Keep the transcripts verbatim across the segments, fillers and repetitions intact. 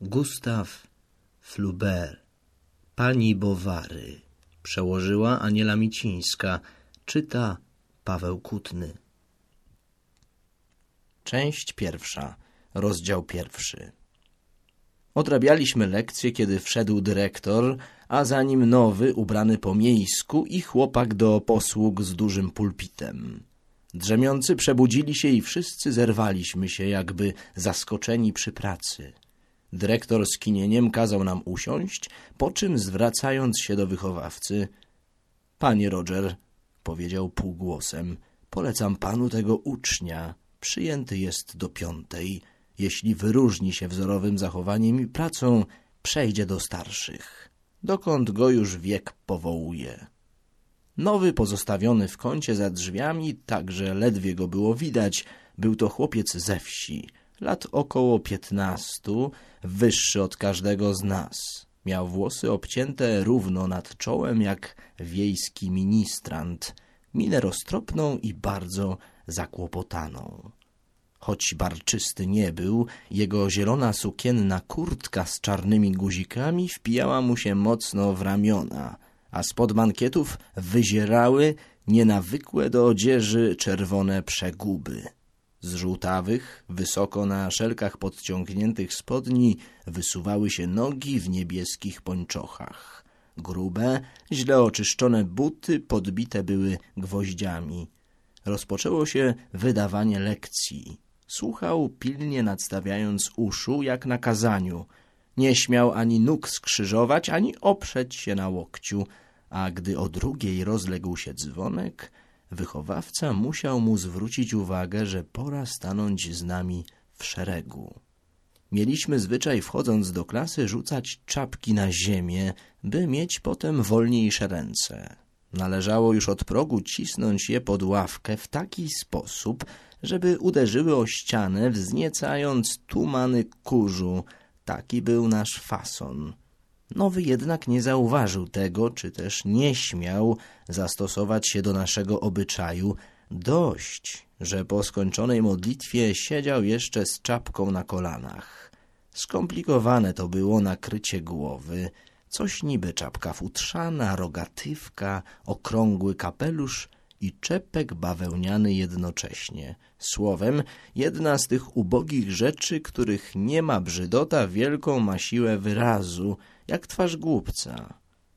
Gustave Flaubert, Pani Bowary. Przełożyła Aniela Micińska. Czyta Paweł Kutny. Część pierwsza. Rozdział pierwszy. Odrabialiśmy lekcję, kiedy wszedł dyrektor, a za nim nowy, ubrany po miejsku i chłopak do posług z dużym pulpitem. Drzemiący przebudzili się i wszyscy zerwaliśmy się, jakby zaskoczeni przy pracy. Dyrektor z kinieniem kazał nam usiąść, po czym zwracając się do wychowawcy: Panie Roger, powiedział półgłosem, polecam panu tego ucznia. Przyjęty jest do piątej. Jeśli wyróżni się wzorowym zachowaniem i pracą, przejdzie do starszych, dokąd go już wiek powołuje. Nowy, pozostawiony w kącie za drzwiami, tak że ledwie go było widać, był to chłopiec ze wsi, lat około piętnastu, wyższy od każdego z nas. Miał włosy obcięte równo nad czołem jak wiejski ministrant, minę roztropną i bardzo zakłopotaną. Choć barczysty nie był, jego zielona sukienna kurtka z czarnymi guzikami wpijała mu się mocno w ramiona, a spod mankietów wyzierały nienawykłe do odzieży czerwone przeguby. Z żółtawych, wysoko na szelkach podciągniętych spodni wysuwały się nogi w niebieskich pończochach. Grube, źle oczyszczone buty podbite były gwoździami. Rozpoczęło się wydawanie lekcji. Słuchał, pilnie nadstawiając uszu, jak na kazaniu. Nie śmiał ani nóg skrzyżować, ani oprzeć się na łokciu, a gdy o drugiej rozległ się dzwonek, wychowawca musiał mu zwrócić uwagę, że pora stanąć z nami w szeregu. Mieliśmy zwyczaj, wchodząc do klasy, rzucać czapki na ziemię, by mieć potem wolniejsze ręce. Należało już od progu cisnąć je pod ławkę w taki sposób, żeby uderzyły o ścianę, wzniecając tumany kurzu. Taki był nasz fason. Nowy jednak nie zauważył tego, czy też nie śmiał zastosować się do naszego obyczaju. Dość, że po skończonej modlitwie siedział jeszcze z czapką na kolanach. Skomplikowane to było nakrycie głowy. Coś niby czapka futrzana, rogatywka, okrągły kapelusz i czepek bawełniany jednocześnie. Słowem, jedna z tych ubogich rzeczy, których nie ma brzydota wielką ma siłę wyrazu, jak twarz głupca.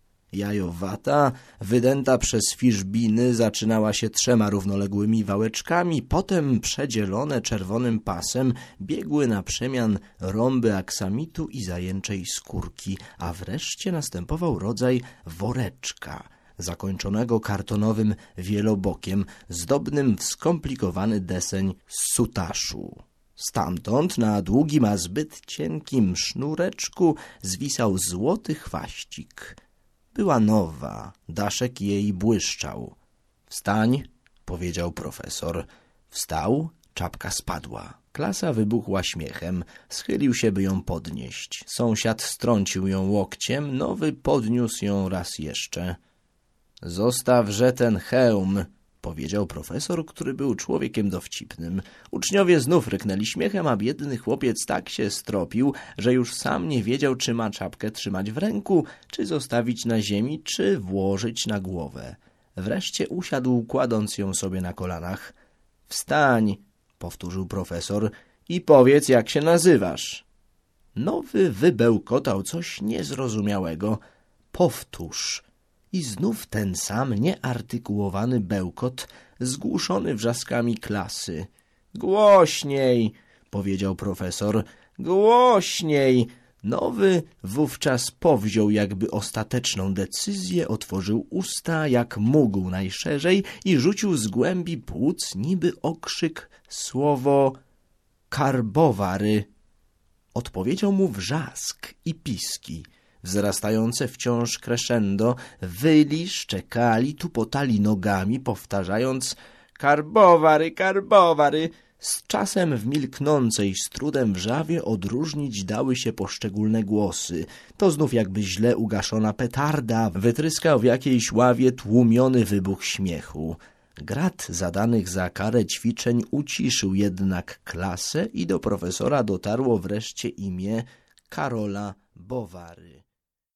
Jajowata, wydęta przez fiszbiny, zaczynała się trzema równoległymi wałeczkami, potem przedzielone czerwonym pasem biegły na przemian rąby aksamitu i zajęczej skórki, a wreszcie następował rodzaj woreczka, zakończonego kartonowym wielobokiem, zdobnym w skomplikowany deseń z sutaszu. Stamtąd na długim, a zbyt cienkim sznureczku zwisał złoty chwaścik. Była nowa, daszek jej błyszczał. — Wstań — powiedział profesor. Wstał, czapka spadła. Klasa wybuchła śmiechem. Schylił się, by ją podnieść. Sąsiad strącił ją łokciem, nowy podniósł ją raz jeszcze. — Zostawże ten hełm — powiedział profesor, który był człowiekiem dowcipnym. Uczniowie znów ryknęli śmiechem, a biedny chłopiec tak się stropił, że już sam nie wiedział, czy ma czapkę trzymać w ręku, czy zostawić na ziemi, czy włożyć na głowę. Wreszcie usiadł, kładąc ją sobie na kolanach. — Wstań — powtórzył profesor — i powiedz, jak się nazywasz. Nowy wybełkotał coś niezrozumiałego. — Powtórz. I znów ten sam nieartykułowany bełkot, zgłuszony wrzaskami klasy. — Głośniej! — powiedział profesor. — Głośniej! Nowy wówczas powziął jakby ostateczną decyzję, otworzył usta jak mógł najszerzej i rzucił z głębi płuc niby okrzyk słowo karbowary. Odpowiedział mu wrzask i piski. Wzrastające wciąż crescendo, wyli, szczekali, tupotali nogami, powtarzając karbowary, karbowary. Z czasem w milknącej z trudem wrzawie odróżnić dały się poszczególne głosy. To znów jakby źle ugaszona petarda wytryskał w jakiejś ławie tłumiony wybuch śmiechu. Grat zadanych za karę ćwiczeń uciszył jednak klasę i do profesora dotarło wreszcie imię Karola Bowary.